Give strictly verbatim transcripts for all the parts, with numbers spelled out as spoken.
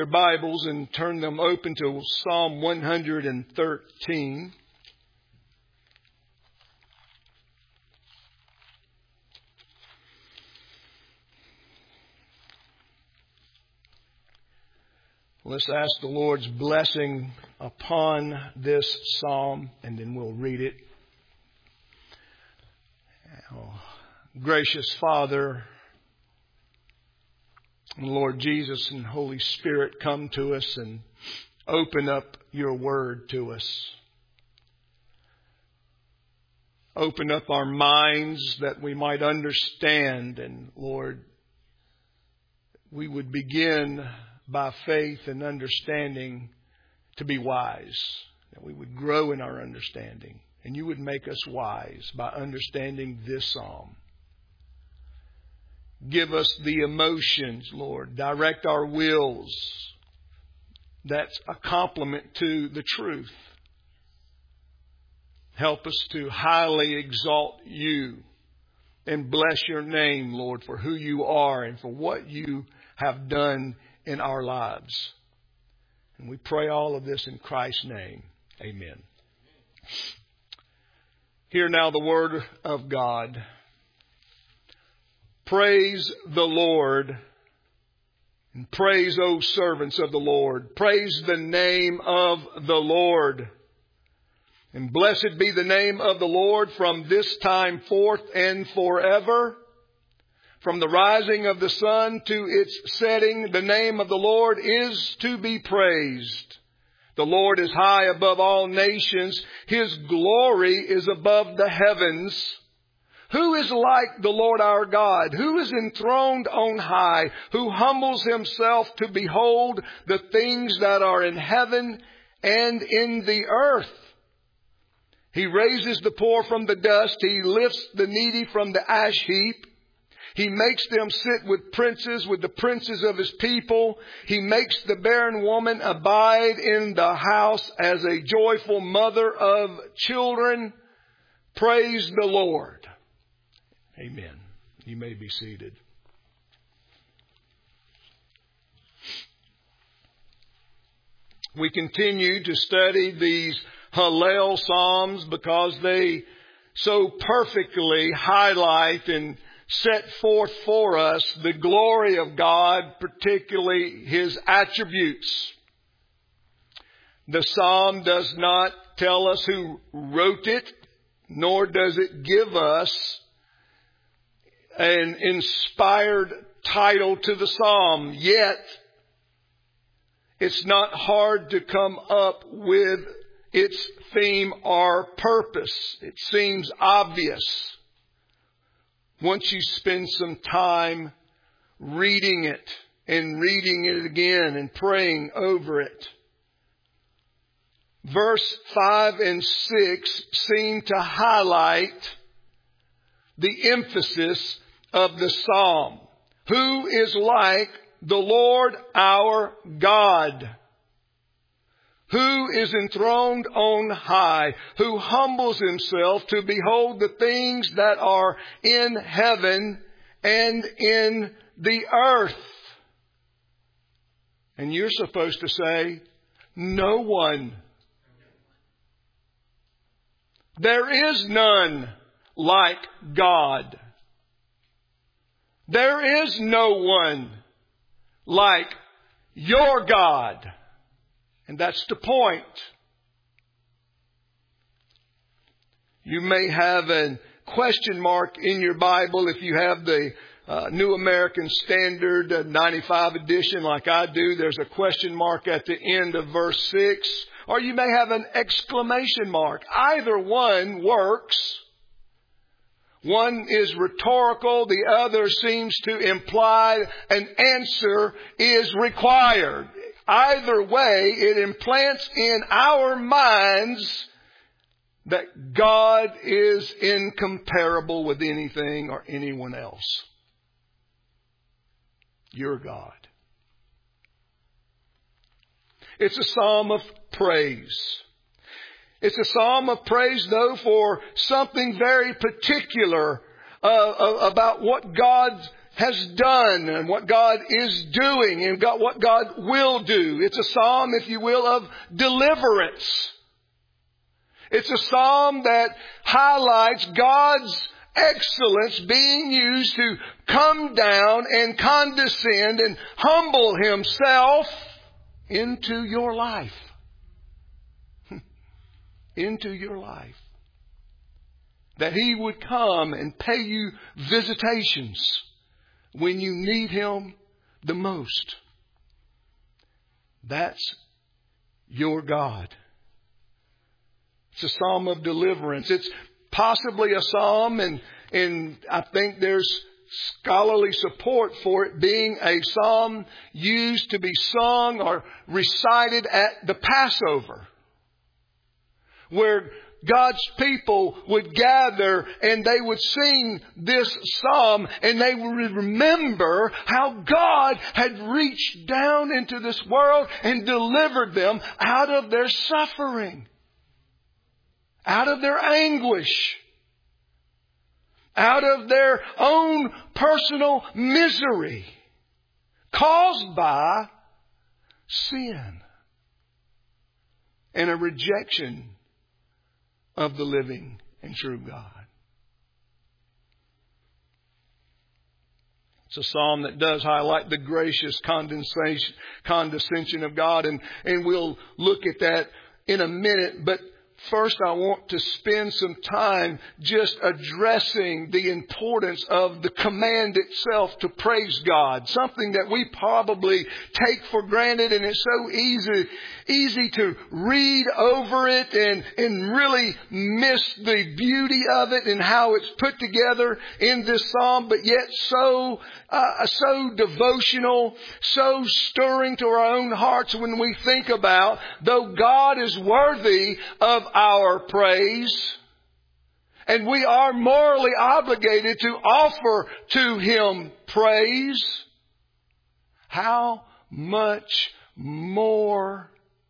their Bibles and turn them open to Psalm one hundred thirteen. Let's ask the Lord's blessing upon this psalm, and then we'll read it. Oh, gracious Father, Lord Jesus and Holy Spirit, come to us and open up your word to us. Open up our minds that we might understand, and Lord, we would begin by faith and understanding to be wise. That we would grow in our understanding. And you would make us wise by understanding this psalm. Give us the emotions, Lord. Direct our wills. That's a complement to the truth. Help us to highly exalt you and bless your name, Lord, for who you are and for what you have done in our lives. And we pray all of this in Christ's name. Amen. Hear now the word of God. Praise the Lord. And praise, O servants of the Lord. Praise the name of the Lord. And blessed be the name of the Lord from this time forth and forever. From the rising of the sun to its setting, the name of the Lord is to be praised. The Lord is high above all nations. His glory is above the heavens. Who is like the Lord our God? Who is enthroned on high? Who humbles himself to behold the things that are in heaven and in the earth? He raises the poor from the dust. He lifts the needy from the ash heap. He makes them sit with princes, with the princes of his people. He makes the barren woman abide in the house as a joyful mother of children. Praise the Lord. Amen. You may be seated. We continue to study these Hallel Psalms because they so perfectly highlight and set forth for us the glory of God, particularly His attributes. The psalm does not tell us who wrote it, nor does it give us an inspired title to the psalm. Yet, it's not hard to come up with its theme or purpose. It seems obvious once you spend some time reading it and reading it again and praying over it. Verse five and six seem to highlight the emphasis of the psalm. Who is like the Lord our God? Who is enthroned on high, who humbles himself to behold the things that are in heaven and in the earth. And you're supposed to say, no one. There is none like God. There is no one like your God. And that's the point. You may have a question mark in your Bible if you have the uh, New American Standard uh, ninety-five edition like I do. There's a question mark at the end of verse six. Or you may have an exclamation mark. Either one works. One is rhetorical. The other seems to imply an answer is required. Either way, it implants in our minds that God is incomparable with anything or anyone else. Your God. It's a psalm of praise. It's a psalm of praise, though, for something very particular uh, about what God has done and what God is doing and God, what God will do. It's a psalm, if you will, of deliverance. It's a psalm that highlights God's excellence being used to come down and condescend and humble Himself into your life. Into your life. That He would come and pay you visitations when you need Him the most. That's your God. It's a psalm of deliverance. It's possibly a psalm, and, and I think there's scholarly support for it being a psalm used to be sung or recited at the Passover, where God's people would gather and they would sing this psalm and they would remember how God had reached down into this world and delivered them out of their suffering, out of their anguish, out of their own personal misery caused by sin and a rejection of the living and true God. It's a psalm that does highlight the gracious condescension, condescension of God, and, and we'll look at that in a minute. But first, I want to spend some time just addressing the importance of the command itself to praise God. Something that we probably take for granted, and it's so easy, easy to read over it and, and really miss the beauty of it and how it's put together in this psalm, but yet so, uh, so devotional, so stirring to our own hearts when we think about, though God is worthy of our praise, and we are morally obligated to offer to Him praise, how much more,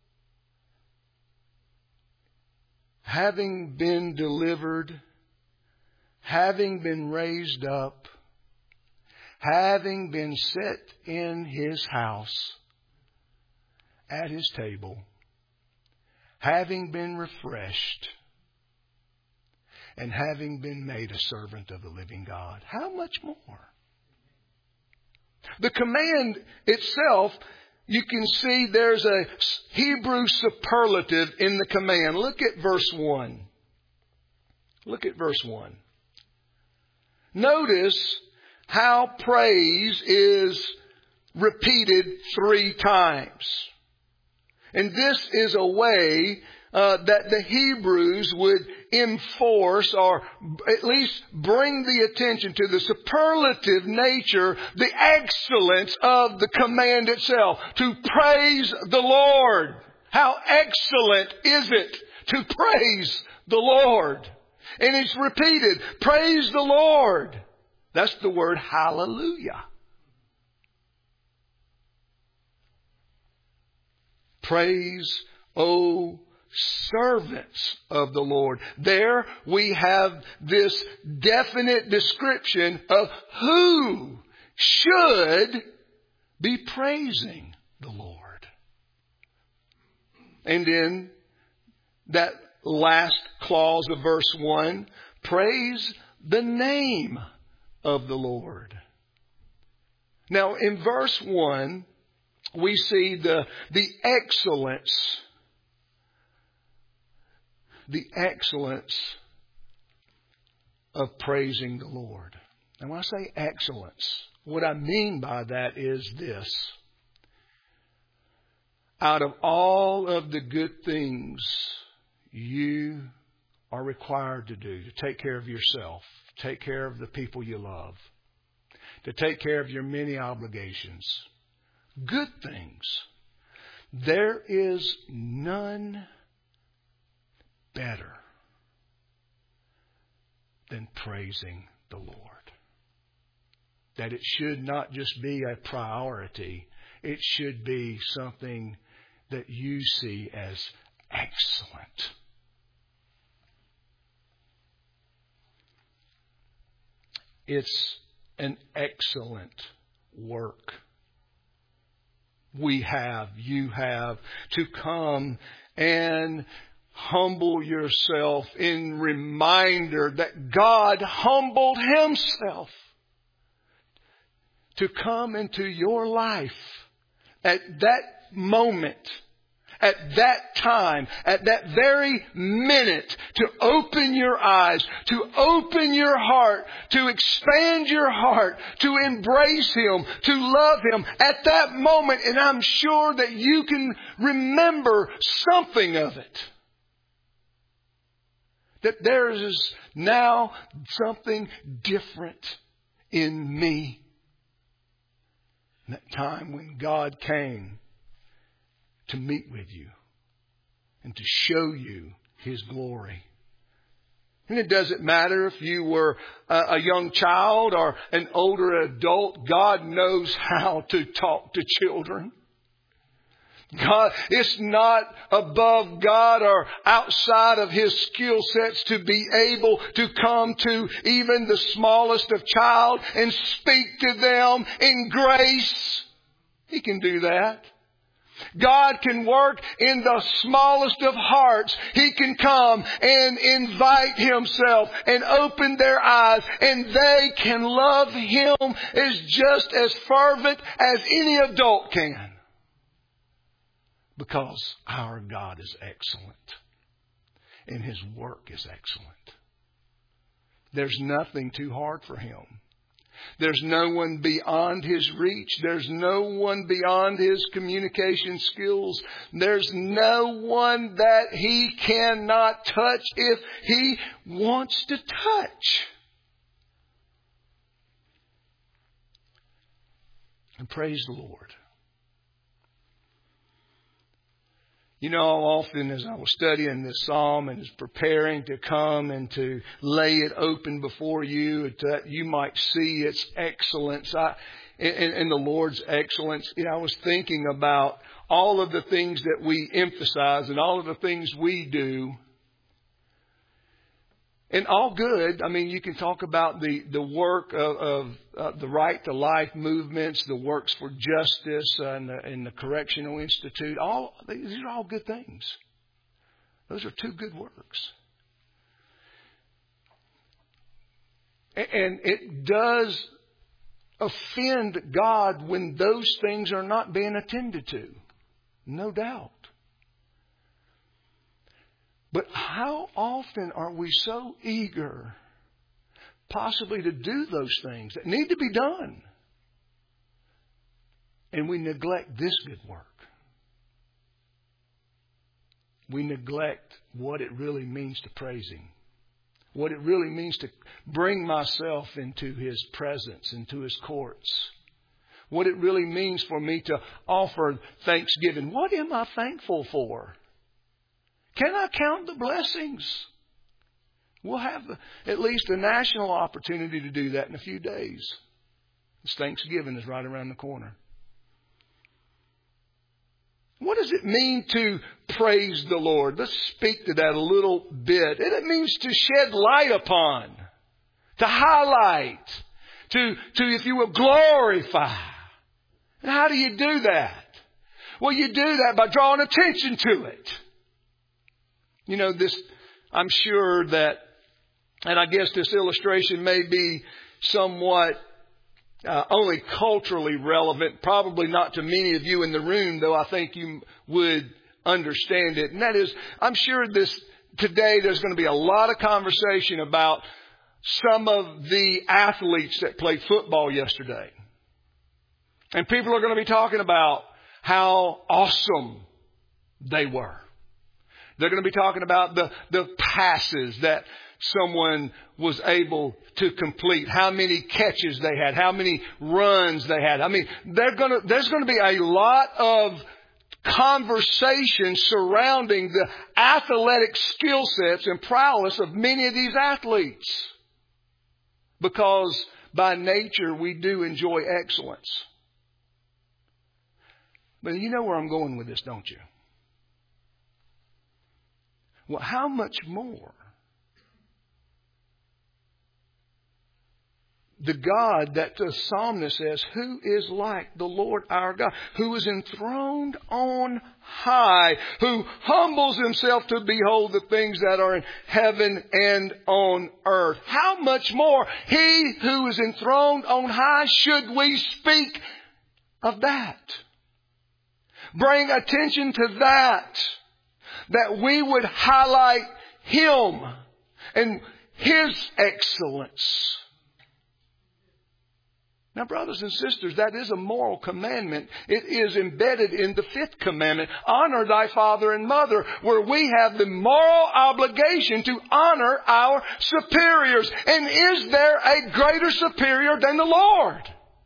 having been delivered, having been raised up, having been set in His house, at His table, having been refreshed, and having been made a servant of the living God. How much more? The command itself, you can see there's a Hebrew superlative in the command. Look at verse one. Look at verse one. Notice how praise is repeated three times. And this is a way uh, that the Hebrews would enforce or at least bring the attention to the superlative nature, the excellence of the command itself. To praise the Lord. How excellent is it to praise the Lord? And it's repeated. Praise the Lord. That's the word hallelujah. Praise, O servants of the Lord. There we have this definite description of who should be praising the Lord. And in that last clause of verse one, praise the name of the Lord. Now in verse one, we see the, the excellence, the excellence of praising the Lord. And when I say excellence, what I mean by that is this. Out of all of the good things you are required to do, to take care of yourself, take care of the people you love, to take care of your many obligations, good things, there is none better than praising the Lord. That it should not just be a priority, it should be something that you see as excellent. It's an excellent work. We have, you have, to come and humble yourself in reminder that God humbled Himself to come into your life at that moment, at that time, at that very minute, to open your eyes, to open your heart, to expand your heart, to embrace Him, to love Him at that moment. And I'm sure that you can remember something of it. That there is now something different in me. That time when God came to meet with you and to show you His glory. And it doesn't matter if you were a young child or an older adult. God knows how to talk to children. God, it's not above God or outside of His skill sets to be able to come to even the smallest of child and speak to them in grace. He can do that. God can work in the smallest of hearts. He can come and invite Himself and open their eyes, and they can love Him as just as fervent as any adult can. Because our God is excellent and His work is excellent. There's nothing too hard for Him. There's no one beyond His reach. There's no one beyond His communication skills. There's no one that He cannot touch if He wants to touch. And praise the Lord. You know, often as I was studying this psalm and was preparing to come and to lay it open before you, that you might see its excellence I, and, and the Lord's excellence, you know, I was thinking about all of the things that we emphasize and all of the things we do. And all good. I mean, you can talk about the, the work of, of uh, the Right to Life movements, the works for justice, uh, and, the, and the Correctional Institute. All these are all good things. Those are two good works. And it does offend God when those things are not being attended to. No doubt. But how often are we so eager possibly to do those things that need to be done, and we neglect this good work? We neglect what it really means to praise Him, what it really means to bring myself into His presence, into His courts, what it really means for me to offer thanksgiving. What am I thankful for? Can I count the blessings? We'll have at least a national opportunity to do that in a few days. This Thanksgiving is right around the corner. What does it mean to praise the Lord? Let's speak to that a little bit. It means to shed light upon, to highlight, to, to, if you will, glorify. And how do you do that? Well, you do that by drawing attention to it. You know, this, I'm sure that, and I guess this illustration may be somewhat uh, only culturally relevant, probably not to many of you in the room, though I think you would understand it. And that is, I'm sure this today there's going to be a lot of conversation about some of the athletes that played football yesterday. And people are going to be talking about how awesome they were. They're going to be talking about the, the passes that someone was able to complete, how many catches they had, how many runs they had. I mean, they're going to, there's going to be a lot of conversation surrounding the athletic skill sets and prowess of many of these athletes. Because by nature, we do enjoy excellence. But you know where I'm going with this, don't you? Well, how much more the God that the psalmist says, who is like the Lord our God, who is enthroned on high, who humbles himself to behold the things that are in heaven and on earth. How much more he who is enthroned on high should we speak of that? Bring attention to that. That we would highlight him and his excellence. Now, brothers and sisters, that is a moral commandment. It is embedded in the fifth commandment. Honor thy father and mother, where we have the moral obligation to honor our superiors. And is there a greater superior than the Lord?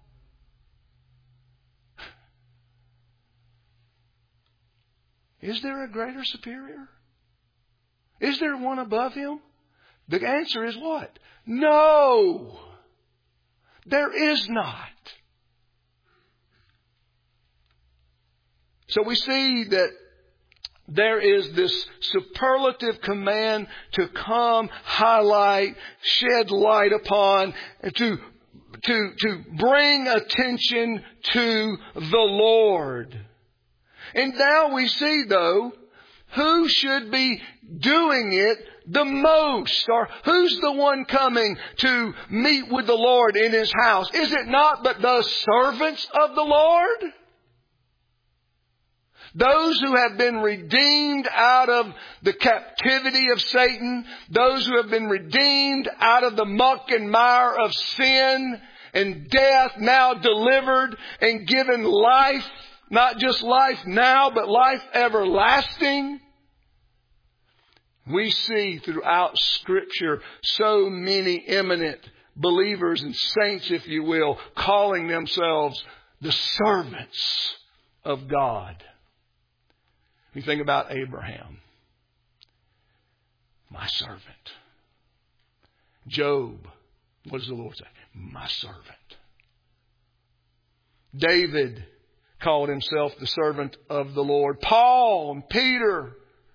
Is there a greater superior? Is there one above him? The answer is what? No. There is not. So we see that there is this superlative command to come, highlight, shed light upon, to, to, to bring attention to the Lord. And now we see, though, who should be doing it the most, or who's the one coming to meet with the Lord in His house? Is it not but the servants of the Lord? Those who have been redeemed out of the captivity of Satan, those who have been redeemed out of the muck and mire of sin and death, now delivered and given life. Not just life now, but life everlasting. We see throughout Scripture so many eminent believers and saints, if you will, calling themselves the servants of God. You think about Abraham, my servant. Job, what does the Lord say? My servant. David called himself the servant of the Lord. Paul and Peter,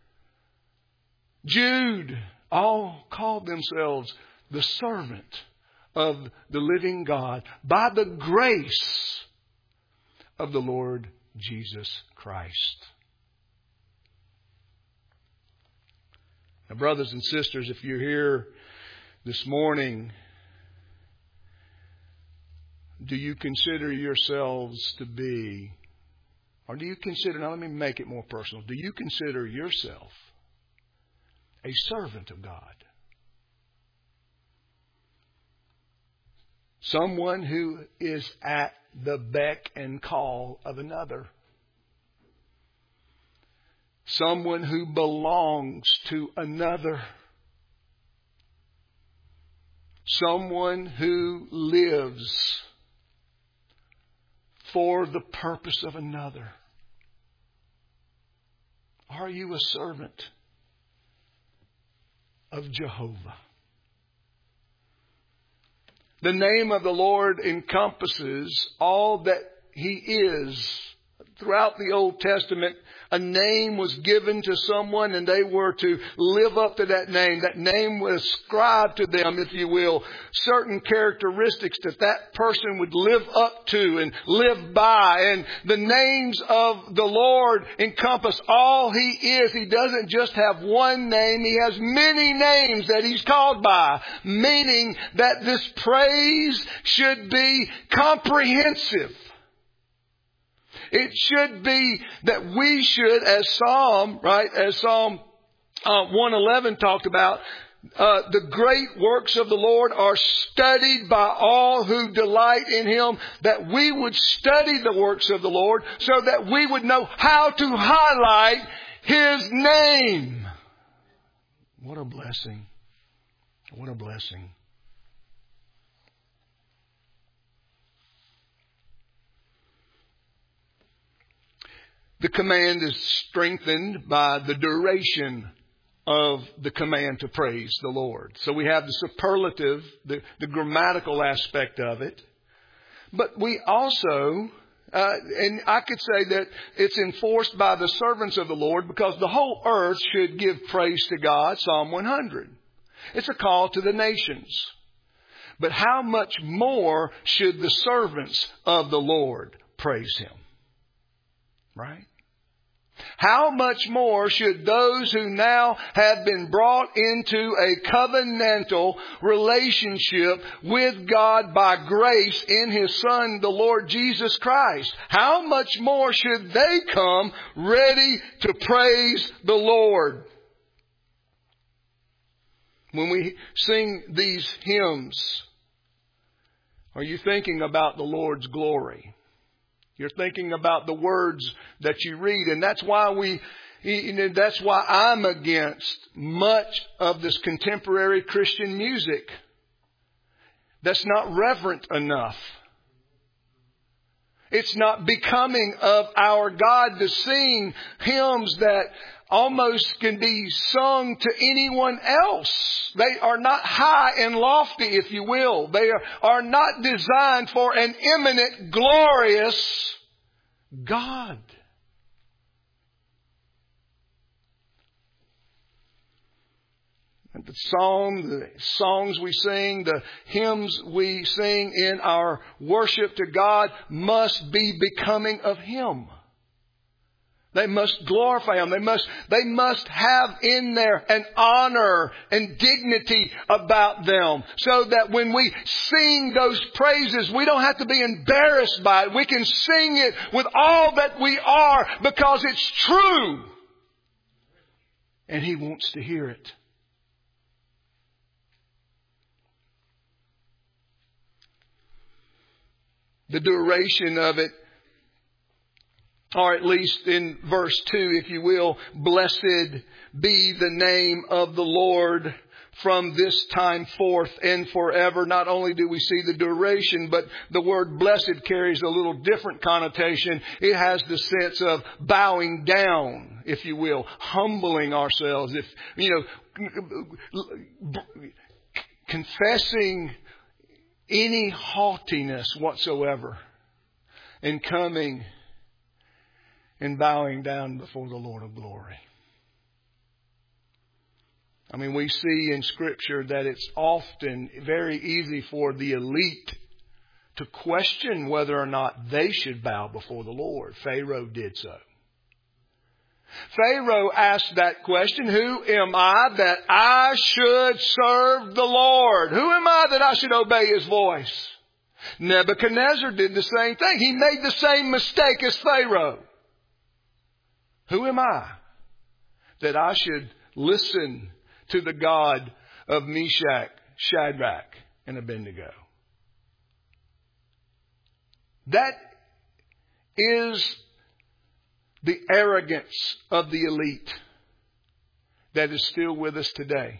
Jude, all called themselves the servant of the living God by the grace of the Lord Jesus Christ. Now, brothers and sisters, if you're here this morning, do you consider yourselves to be, or do you consider, now let me make it more personal, do you consider yourself a servant of God? Someone who is at the beck and call of another. Someone who belongs to another. Someone who lives for the purpose of another. Are you a servant of Jehovah? The name of the Lord encompasses all that He is. Throughout the Old Testament, a name was given to someone and they were to live up to that name. That name was ascribed to them, if you will, certain characteristics that that person would live up to and live by. And the names of the Lord encompass all He is. He doesn't just have one name. He has many names that He's called by, meaning that this praise should be comprehensive. It should be that we should, as Psalm, right, as Psalm uh, one eleven talked about, uh, the great works of the Lord are studied by all who delight in Him, that we would study the works of the Lord so that we would know how to highlight His name. What a blessing. What a blessing. The command is strengthened by the duration of the command to praise the Lord. So we have the superlative, the, the grammatical aspect of it. But we also, uh, and I could say that it's enforced by the servants of the Lord because the whole earth should give praise to God, Psalm one hundred. It's a call to the nations. But how much more should the servants of the Lord praise Him? Right? How much more should those who now have been brought into a covenantal relationship with God by grace in His Son, the Lord Jesus Christ? How much more should they come ready to praise the Lord? When we sing these hymns, are you thinking about the Lord's glory? You're thinking about the words that you read. And that's why we, you know, that's why I'm against much of this contemporary Christian music that's not reverent enough. It's not becoming of our God to sing hymns that almost can be sung to anyone else. They are not high and lofty, if you will. They are, are not designed for an imminent, glorious God. And the psalm, the songs we sing, the hymns we sing in our worship to God must be becoming of Him. They must glorify Him. They must, they must have in there an honor and dignity about them, so that when we sing those praises, we don't have to be embarrassed by it. We can sing it with all that we are because it's true. And He wants to hear it. The duration of it, or at least in verse two, if you will, blessed be the name of the Lord from this time forth and forever. Not only do we see the duration, but the word blessed carries a little different connotation. It has the sense of bowing down, if you will, humbling ourselves, if, you know, confessing any haughtiness whatsoever, and coming and bowing down before the Lord of glory. I mean, we see in Scripture that it's often very easy for the elite to question whether or not they should bow before the Lord. Pharaoh did so. Pharaoh asked that question, who am I that I should serve the Lord? Who am I that I should obey His voice? Nebuchadnezzar did the same thing. He made the same mistake as Pharaoh. Who am I that I should listen to the God of Meshach, Shadrach, and Abednego? That is the arrogance of the elite that is still with us today.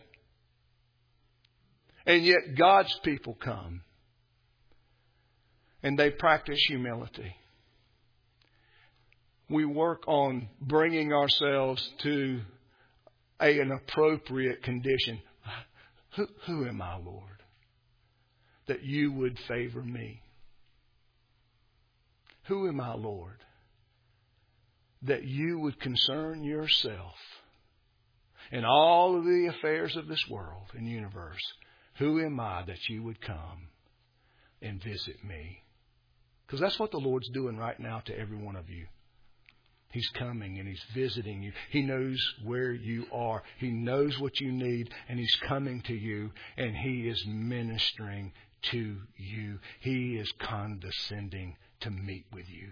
And yet God's people come and they practice humility. We work on bringing ourselves to a, an appropriate condition. Who, who am I, Lord, that you would favor me? Who am I, Lord, that you would concern yourself in all of the affairs of this world and universe? Who am I that you would come and visit me? Because that's what the Lord's doing right now to every one of you. He's coming and He's visiting you. He knows where you are. He knows what you need, and He's coming to you, and He is ministering to you. He is condescending to meet with you.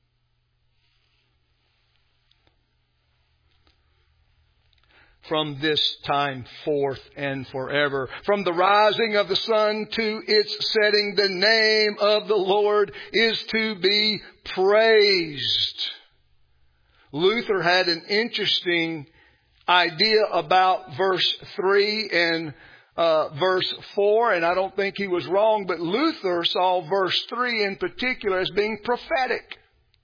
From this time forth and forever. From the rising of the sun to its setting, the name of the Lord is to be praised. Luther had an interesting idea about verse three and uh, verse four, and I don't think he was wrong, but Luther saw verse three in particular as being prophetic.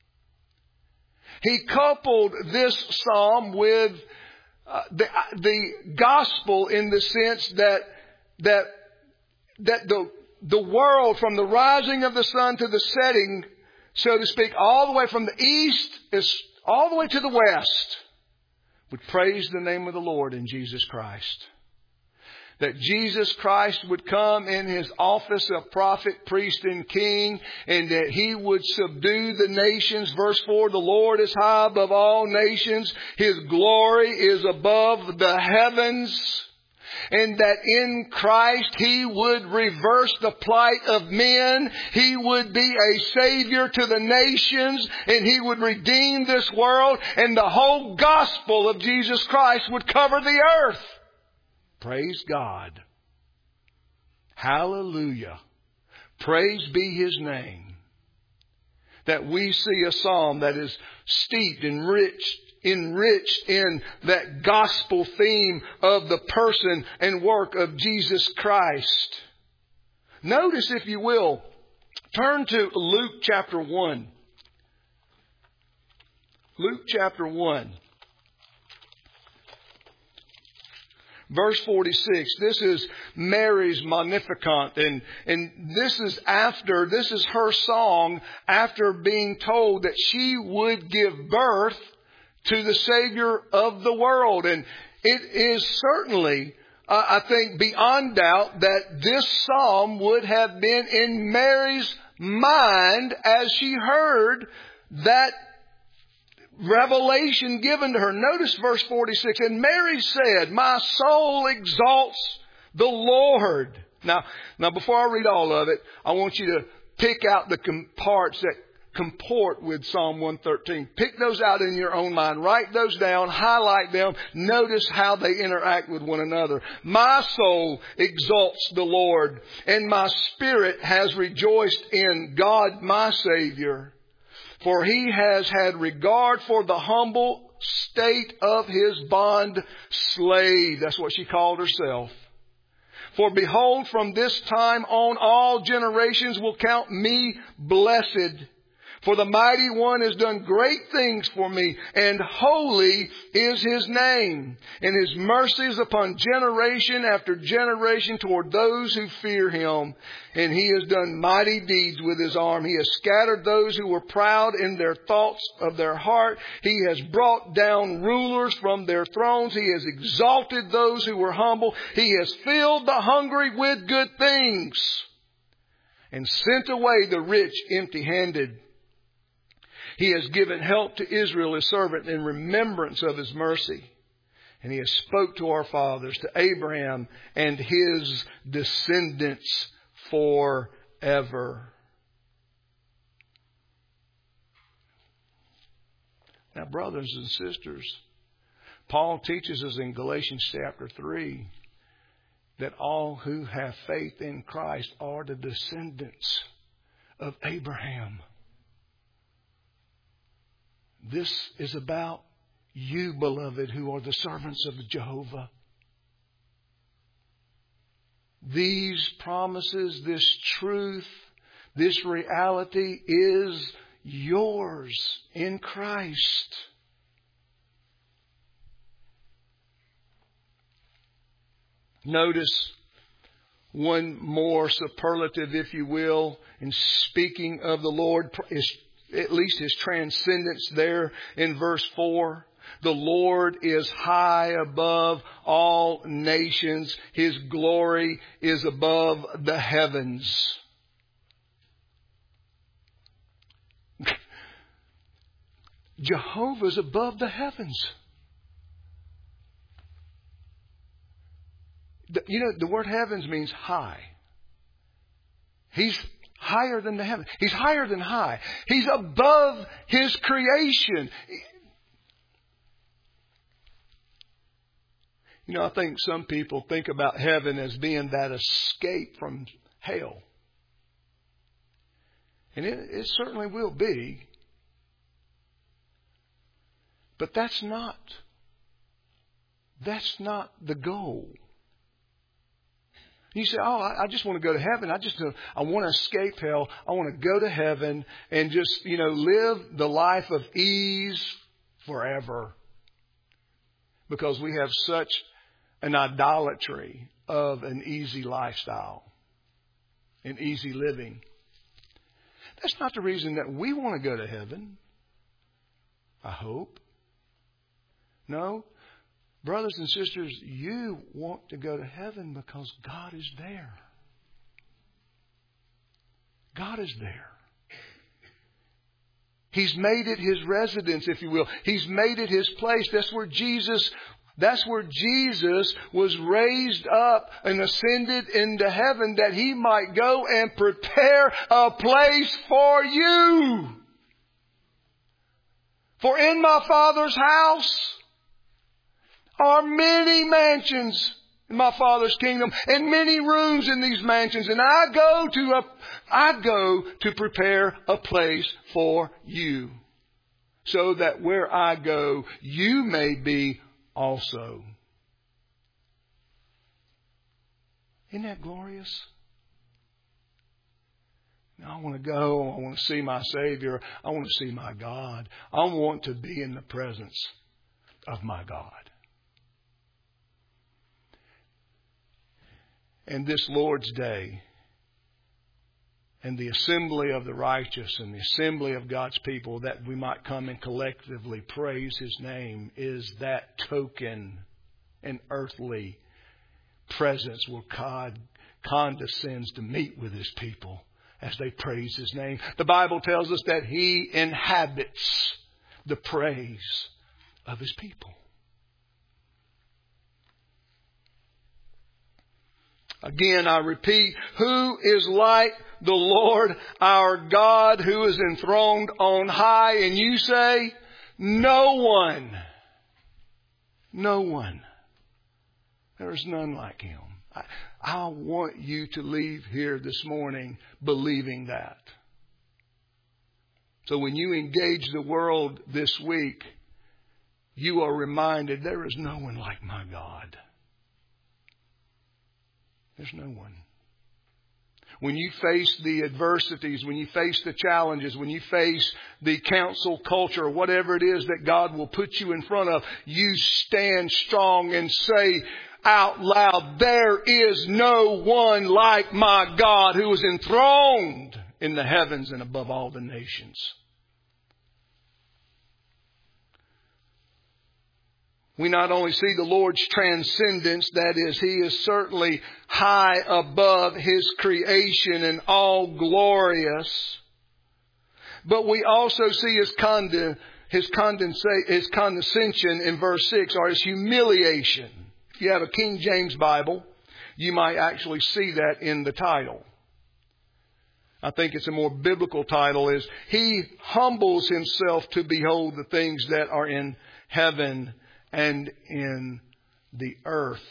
He coupled this psalm with Uh, the, the gospel in the sense that that that the the world, from the rising of the sun to the setting, so to speak, all the way from the east is all the way to the west, would praise the name of the Lord in Jesus Christ. that Jesus Christ would come in His office of prophet, priest, and king, and that He would subdue the nations. Verse four, the Lord is high above all nations. His glory is above the heavens. And that in Christ He would reverse the plight of men. He would be a Savior to the nations, and He would redeem this world, and the whole gospel of Jesus Christ would cover the earth. Praise God. Hallelujah. Praise be His name. That we see a psalm that is steeped and rich, enriched in that gospel theme of the person and work of Jesus Christ. Notice, if you will, turn to Luke chapter one. Luke chapter one. Verse forty-six, this is Mary's Magnificat, and, and this is after, this is her song after being told that she would give birth to the Savior of the world. And it is certainly, uh, I think, beyond doubt that this psalm would have been in Mary's mind as she heard that revelation given to her. Notice verse forty-six. And Mary said, my soul exalts the Lord. Now, now before I read all of it, I want you to pick out the com- parts that comport with Psalm one thirteen. Pick those out in your own mind. Write those down. Highlight them. Notice how they interact with one another. My soul exalts the Lord, and my spirit has rejoiced in God my Savior. For He has had regard for the humble state of His bond slave. That's what she called herself. For behold, from this time on, all generations will count me blessed. For the Mighty One has done great things for me, and holy is His name. And His mercies upon generation after generation toward those who fear Him. And He has done mighty deeds with His arm. He has scattered those who were proud in their thoughts of their heart. He has brought down rulers from their thrones. He has exalted those who were humble. He has filled the hungry with good things, and sent away the rich empty-handed. He has given help to Israel, His servant, in remembrance of His mercy. And He has spoke to our fathers, to Abraham and his descendants forever. Now, brothers and sisters, Paul teaches us in Galatians chapter three that all who have faith in Christ are the descendants of Abraham. This is about you, beloved, who are the servants of Jehovah. These promises, this truth, this reality is yours in Christ. Notice one more superlative, if you will, in speaking of the Lord, is at least His transcendence there in verse four. The Lord is high above all nations. His glory is above the heavens. Jehovah's above the heavens. You know, the word heavens means high. He's higher than the heavens. He's higher than high. He's above His creation. You know, I think some people think about heaven as being that escape from hell. And it, it certainly will be. But that's not, that's not the goal. You say, oh, I just want to go to heaven. I just, I want to escape hell. I want to go to heaven and just, you know, live the life of ease forever. Because we have such an idolatry of an easy lifestyle and easy living. That's not the reason that we want to go to heaven, I hope. No. Brothers and sisters, you want to go to heaven because God is there. God is there. He's made it His residence, if you will. He's made it His place. That's where Jesus, that's where Jesus was raised up and ascended into heaven, that He might go and prepare a place for you. For in my Father's house are many mansions in my Father's kingdom, and many rooms in these mansions. And I go to a, I go to prepare a place for you, so that where I go, you may be also. Isn't that glorious? Now, I want to go. I want to see my Savior. I want to see my God. I want to be in the presence of my God. And this Lord's Day and the assembly of the righteous and the assembly of God's people, that we might come and collectively praise His name, is that token and earthly presence where God condescends to meet with His people as they praise His name. The Bible tells us that He inhabits the praise of His people. Again, I repeat, who is like the Lord our God, who is enthroned on high? And you say, no one. No one. There is none like Him. I, I want you to leave here this morning believing that. So when you engage the world this week, you are reminded there is no one like my God. There's no one. When you face the adversities, when you face the challenges, when you face the council culture, or whatever it is that God will put you in front of, you stand strong and say out loud, there is no one like my God, who is enthroned in the heavens and above all the nations. We not only see the Lord's transcendence, that is, He is certainly high above His creation and all glorious, but we also see His conde- his, condensa- his condescension in verse six, or His humiliation. If you have a King James Bible, you might actually see that in the title. I think it's a more biblical title, is He humbles Himself to behold the things that are in heaven and in the earth.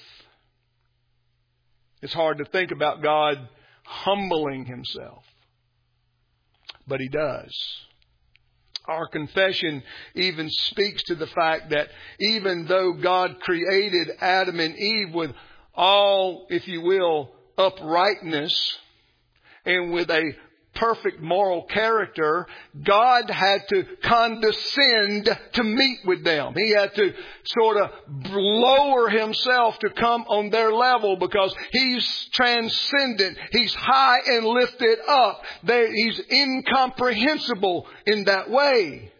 It's hard to think about God humbling Himself, but He does. Our confession even speaks to the fact that even though God created Adam and Eve with all, if you will, uprightness and with a perfect moral character, God had to condescend to meet with them. He had to sort of lower Himself to come on their level, because He's transcendent. He's high and lifted up. They, he's incomprehensible in that way.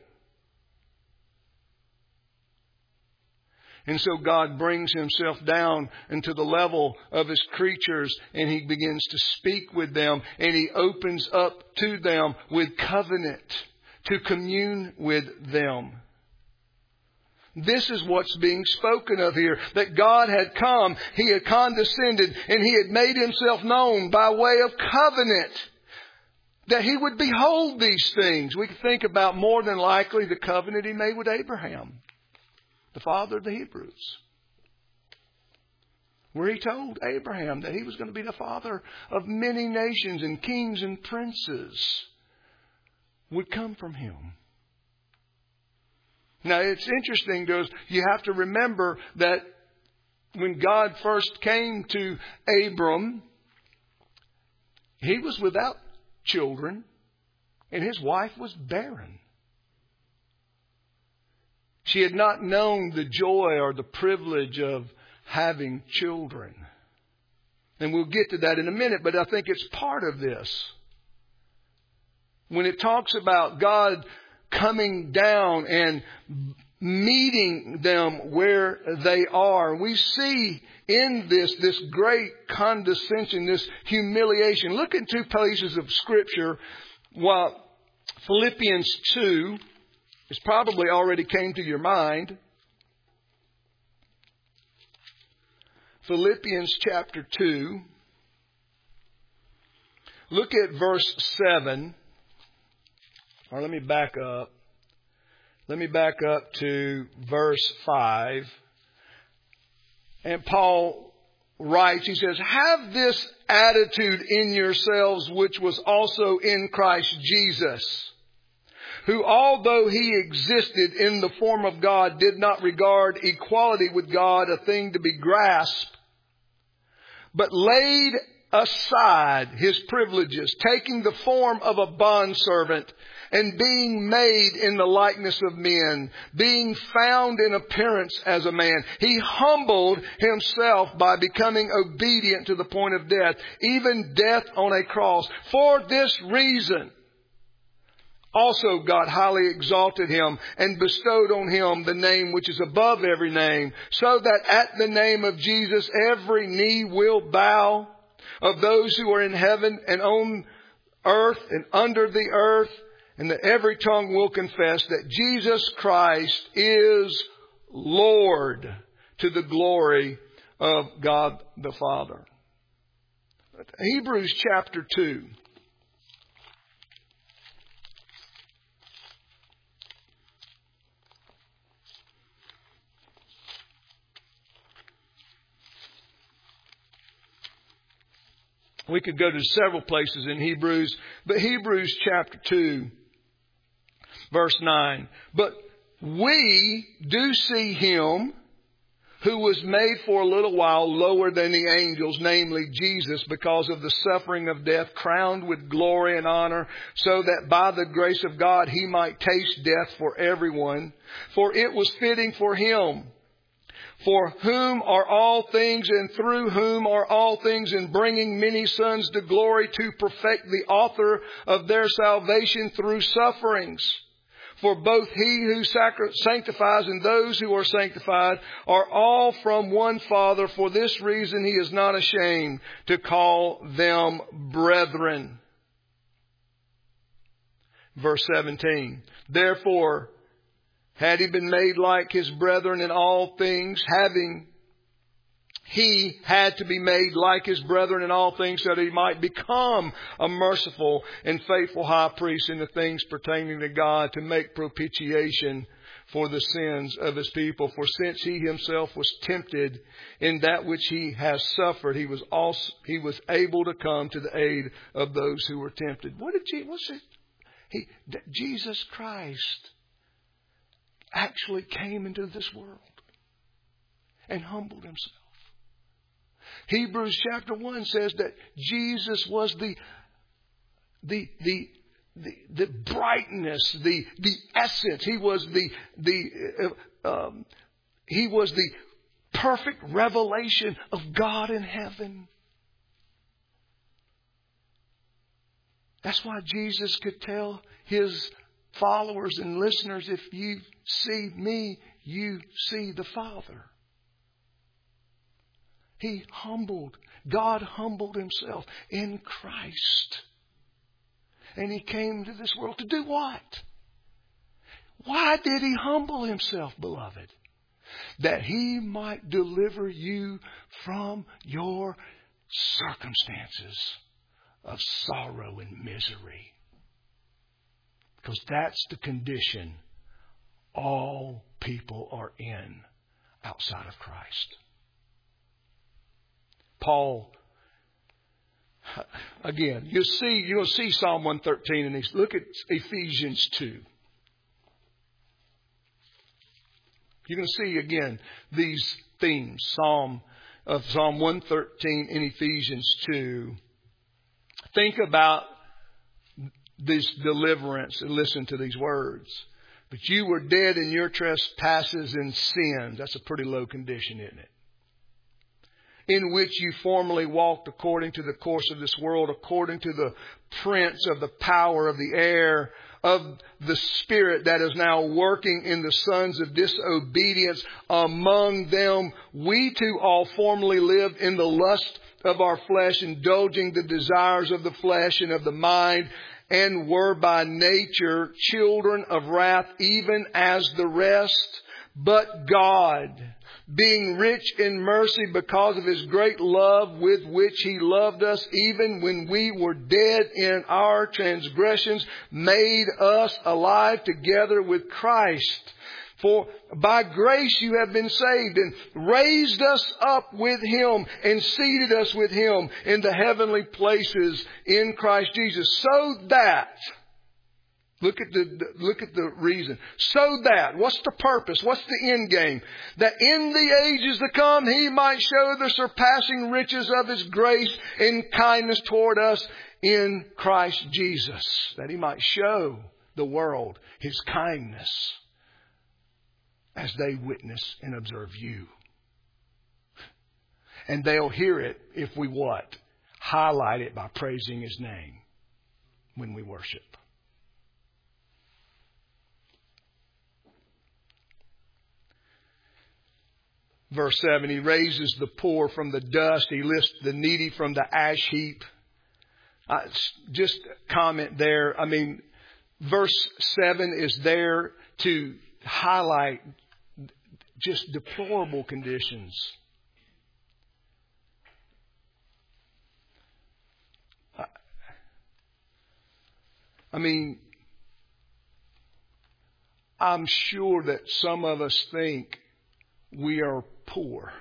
And so God brings Himself down into the level of His creatures, and He begins to speak with them, and He opens up to them with covenant to commune with them. This is what's being spoken of here, that God had come, He had condescended, and He had made Himself known by way of covenant, that He would behold these things. We can think about more than likely the covenant He made with Abraham, the father of the Hebrews, where He told Abraham that he was going to be the father of many nations, and kings and princes would come from him. Now, it's interesting, because you have to remember that when God first came to Abram, he was without children, and his wife was barren. She had not known the joy or the privilege of having children. And we'll get to that in a minute, but I think it's part of this. When it talks about God coming down and meeting them where they are. We see in this, this great condescension, this humiliation. Look at two places of Scripture. While Philippians two is probably already came to your mind. Philippians chapter two. Look at verse seven. Or let me back up. Let me back up to verse five. And Paul writes, he says, have this attitude in yourselves which was also in Christ Jesus, who although he existed in the form of God, did not regard equality with God a thing to be grasped, but laid aside his privileges, taking the form of a bondservant, and being made in the likeness of men, being found in appearance as a man, he humbled himself by becoming obedient to the point of death, even death on a cross. For this reason, also God highly exalted him and bestowed on him the name which is above every name, so that at the name of Jesus every knee will bow, of those who are in heaven and on earth and under the earth, and that every tongue will confess that Jesus Christ is Lord, to the glory of God the Father. Hebrews chapter two. We could go to several places in Hebrews, but Hebrews chapter two, verse nine. But we do see him who was made for a little while lower than the angels, namely Jesus, because of the suffering of death, crowned with glory and honor, so that by the grace of God he might taste death for everyone. For it was fitting for him, for whom are all things and through whom are all things, in bringing many sons to glory, to perfect the author of their salvation through sufferings. For both he who sanctifies and those who are sanctified are all from one Father. For this reason he is not ashamed to call them brethren. Verse seventeen. Therefore, had he been made like his brethren in all things, having he had to be made like his brethren in all things, so that he might become a merciful and faithful high priest in the things pertaining to God, to make propitiation for the sins of his people. For since he himself was tempted in that which he has suffered, he was also he was able to come to the aid of those who were tempted. What did Jesus? What's it? He Jesus Christ actually came into this world and humbled himself. Hebrews chapter one says that Jesus was the the the the, the brightness, the the essence. He was the the uh, um, he was the perfect revelation of God in heaven. That's why Jesus could tell his followers and listeners, if you see me, you see the Father. He humbled. God humbled himself in Christ. And he came to this world to do what? Why did he humble himself, beloved? That he might deliver you from your circumstances of sorrow and misery. Because that's the condition all people are in outside of Christ. Paul, again, you'll see, you'll see Psalm one thirteen and these. Look at Ephesians two. You're going to see again these themes, Psalm of Psalm one thirteen and Ephesians two. Think about this deliverance and listen to these words. But you were dead in your trespasses and sins. That's a pretty low condition, isn't it? In which you formerly walked according to the course of this world, according to the prince of the power of the air, of the Spirit that is now working in the sons of disobedience. Among them, we too all formerly lived in the lust of our flesh, indulging the desires of the flesh and of the mind, and were by nature children of wrath, even as the rest. But God, being rich in mercy because of His great love with which He loved us, even when we were dead in our transgressions, made us alive together with Christ. For by grace you have been saved, and raised us up with Him, and seated us with Him in the heavenly places in Christ Jesus, so that, look at the, look at the reason, so that, what's the purpose, what's the end game? That in the ages to come He might show the surpassing riches of His grace and kindness toward us in Christ Jesus. That He might show the world His kindness as they witness and observe you. And they'll hear it if we what? Highlight it by praising His name when we worship. Verse seven, He raises the poor from the dust. He lifts the needy from the ash heap. Uh, just comment there. I mean, verse seven is there to highlight just deplorable conditions. I mean, I'm sure that some of us think we are poor.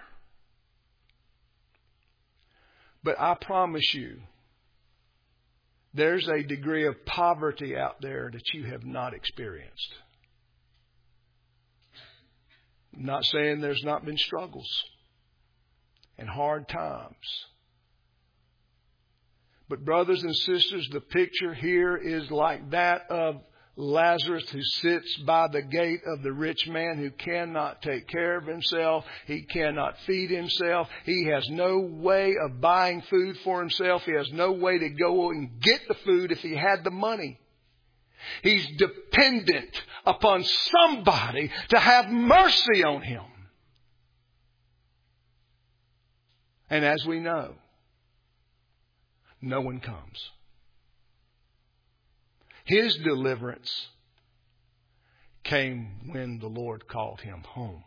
But I promise you, there's a degree of poverty out there that you have not experienced. I'm not saying there's not been struggles and hard times. But brothers and sisters, the picture here is like that of Lazarus, who sits by the gate of the rich man, who cannot take care of himself. He cannot feed himself. He has no way of buying food for himself. He has no way to go and get the food if he had the money. He's dependent upon somebody to have mercy on him. And as we know, no one comes. His deliverance came when the Lord called him home.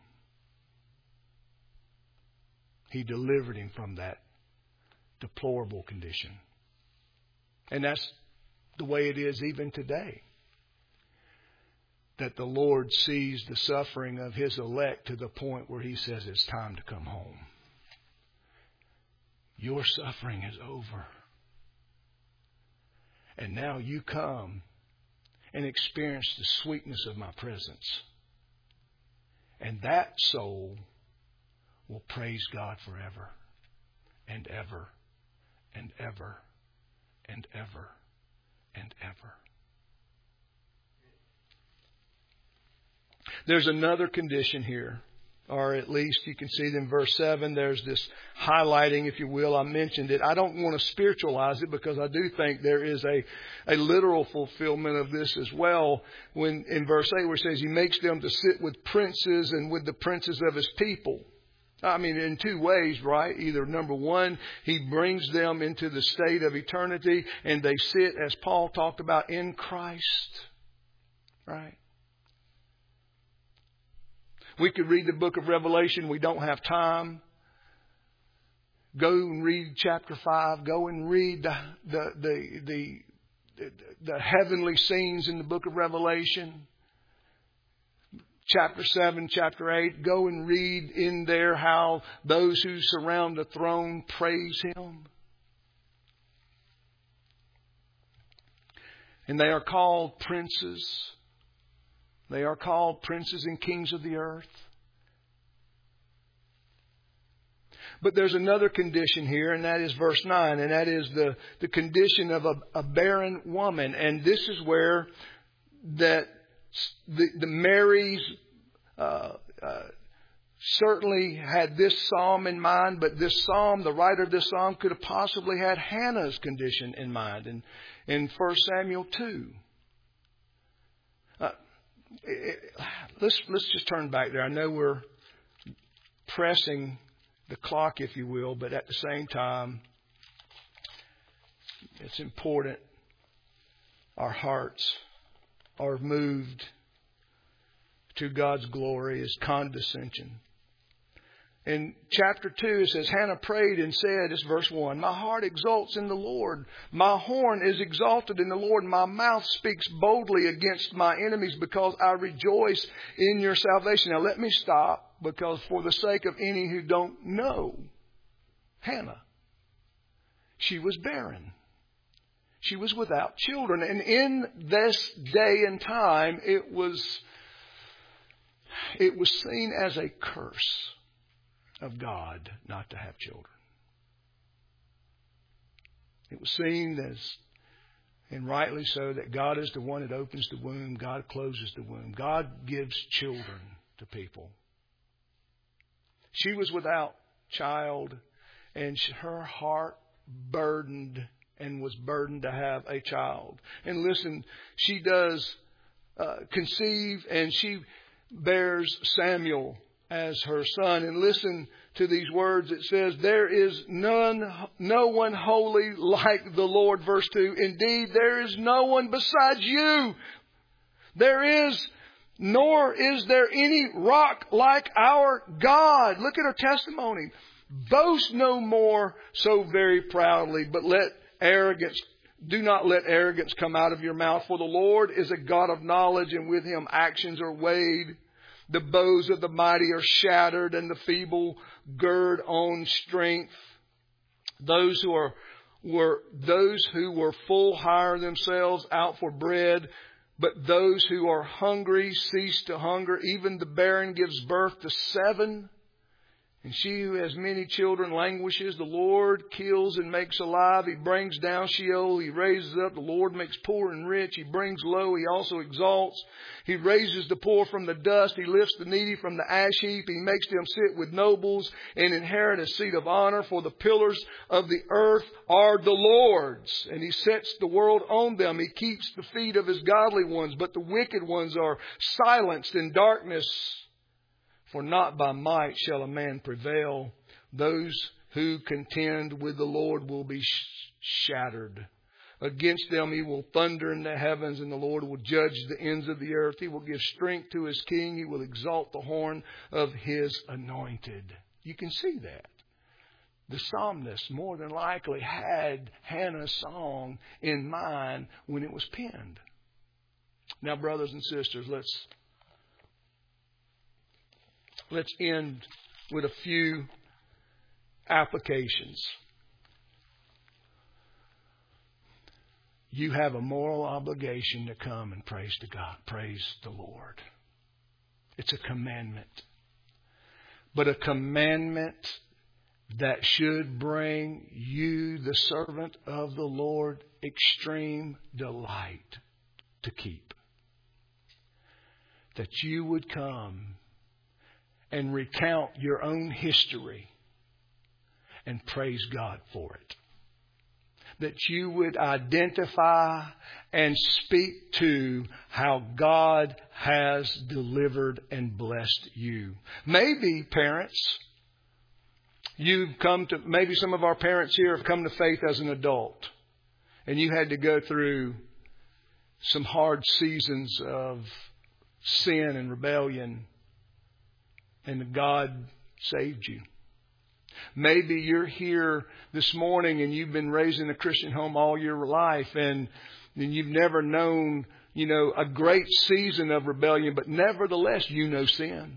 He delivered him from that deplorable condition. And that's the way it is even today. That the Lord sees the suffering of His elect to the point where He says it's time to come home. Your suffering is over. And now you come and experience the sweetness of my presence. And that soul will praise God forever and ever and ever and ever and ever. There's another condition here, or at least you can see it in verse seven. There's this highlighting, if you will. I mentioned it. I don't want to spiritualize it because I do think there is a, a literal fulfillment of this as well. When in verse eight where it says He makes them to sit with princes and with the princes of His people. I mean, in two ways, right? Either number one, He brings them into the state of eternity and they sit, as Paul talked about, in Christ. Right? We could read the book of Revelation. We don't have time. Go and read chapter five. Go and read the the the the, the, the heavenly scenes in the book of Revelation. Chapter seven, chapter eight. Go and read in there how those who surround the throne praise Him. And they are called princes. They are called princes and kings of the earth. But there's another condition here, and that is verse nine, and that is the, the condition of a, a barren woman. And this is where that the, the Mary's uh, uh, certainly had this psalm in mind, but this psalm, the writer of this psalm, could have possibly had Hannah's condition in mind in, in First Samuel two. it, let's let's just turn back there. I know we're pressing the clock, if you will, but at the same time, it's important our hearts are moved to God's glory, His condescension. In chapter two, it says, Hannah prayed and said, it's verse one, my heart exults in the Lord. My horn is exalted in the Lord. My mouth speaks boldly against my enemies because I rejoice in your salvation. Now let me stop, because for the sake of any who don't know Hannah, she was barren. She was without children. And in this day and time, it was, it was seen as a curse of God not to have children. It was seen as, and rightly so, that God is the one that opens the womb. God closes the womb. God gives children to people. She was without child, and her heart burdened and was burdened to have a child. And listen, she does uh, conceive, and she bears Samuel as her son. And listen to these words. It says, there is none, no one holy like the Lord. Verse two, indeed, there is no one besides you. There is, nor is there any rock like our God. Look at her testimony. Boast no more so very proudly, but let arrogance, do not let arrogance come out of your mouth. For the Lord is a God of knowledge, and with Him actions are weighed. The bows of the mighty are shattered, and the feeble gird on strength. Those who are were those who were full hire themselves out for bread, but those who are hungry cease to hunger. Even the barren gives birth to seven. And she who has many children languishes. The Lord kills and makes alive. He brings down Sheol. He raises up. The Lord makes poor and rich. He brings low. He also exalts. He raises the poor from the dust. He lifts the needy from the ash heap. He makes them sit with nobles and inherit a seat of honor. For the pillars of the earth are the Lord's, and He sets the world on them. He keeps the feet of His godly ones, but the wicked ones are silenced in darkness. For not by might shall a man prevail. Those who contend with the Lord will be sh- shattered. Against them He will thunder in the heavens, and the Lord will judge the ends of the earth. He will give strength to His king. He will exalt the horn of His anointed. You can see that. The psalmist more than likely had Hannah's song in mind when it was penned. Now, brothers and sisters, let's Let's end with a few applications. You have a moral obligation to come and praise to God. Praise the Lord. It's a commandment. But a commandment that should bring you, the servant of the Lord, extreme delight to keep. That you would come and recount your own history and praise God for it. That you would identify and speak to how God has delivered and blessed you. Maybe, parents, you've come to, maybe some of our parents here have come to faith as an adult, and you had to go through some hard seasons of sin and rebellion, and God saved you. Maybe you're here this morning and you've been raised in a Christian home all your life, and, and you've never known, you know, a great season of rebellion, but nevertheless you know sin.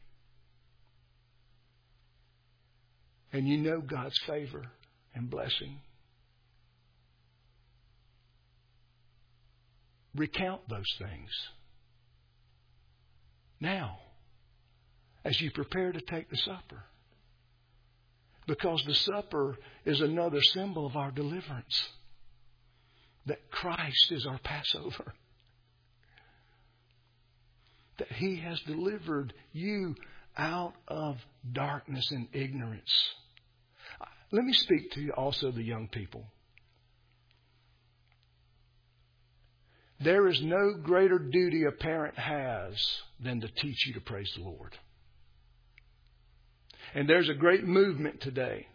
And you know God's favor and blessing. Recount those things now, as you prepare to take the supper. Because the supper is another symbol of our deliverance. That Christ is our Passover. That He has delivered you out of darkness and ignorance. Let me speak to you also, the young people. There is no greater duty a parent has than to teach you to praise the Lord. And there's a great movement today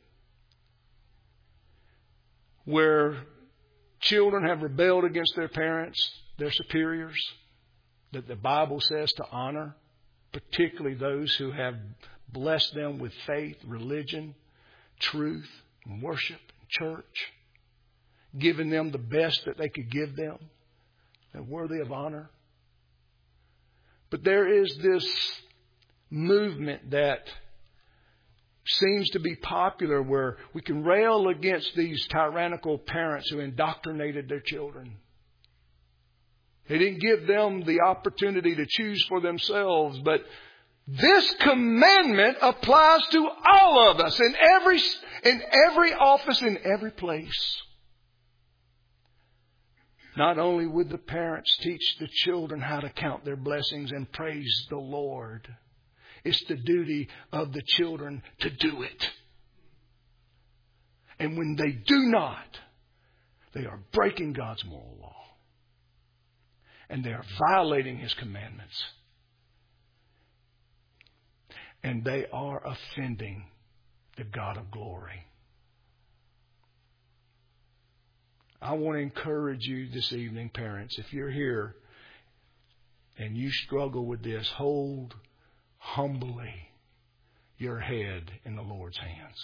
where children have rebelled against their parents, their superiors, that the Bible says to honor, particularly those who have blessed them with faith, religion, truth, and worship, and church, given them the best that they could give them. They're worthy of honor. But there is this movement that seems to be popular where we can rail against these tyrannical parents who indoctrinated their children. They didn't give them the opportunity to choose for themselves, but this commandment applies to all of us in every, in every office, in every place. Not only would the parents teach the children how to count their blessings and praise the Lord, it's the duty of the children to do it. And when they do not, they are breaking God's moral law. And they are violating His commandments. And they are offending the God of glory. I want to encourage you this evening, parents, if you're here and you struggle with this, hold humbly your head in the Lord's hands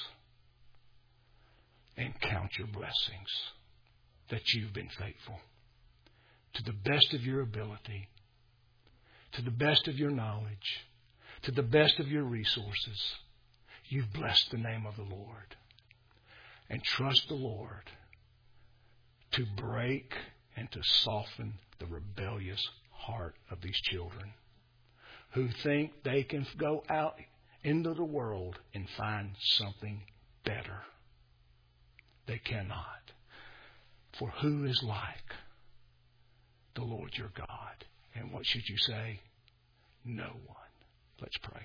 and count your blessings that you've been faithful. To the best of your ability, to the best of your knowledge, to the best of your resources, you've blessed the name of the Lord. And trust the Lord to break and to soften the rebellious heart of these children who think they can go out into the world and find something better. They cannot. For who is like the Lord your God? And what should you say? No one. Let's pray.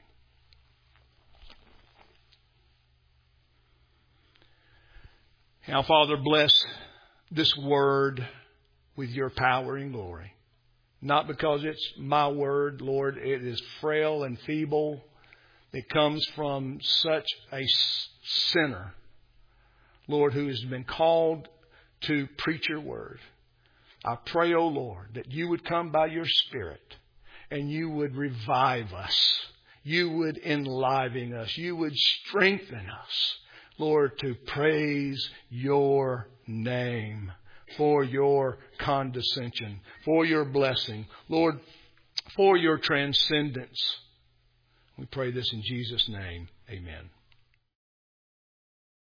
Now, Father, bless this word with your power and glory. Not because it's my word, Lord. It is frail and feeble. It comes from such a sinner, Lord, who has been called to preach your word. I pray, O Lord, that you would come by your Spirit and you would revive us. You would enliven us. You would strengthen us, Lord, to praise your name for your condescension, for your blessing, Lord, for your transcendence. We pray this in Jesus' name. Amen.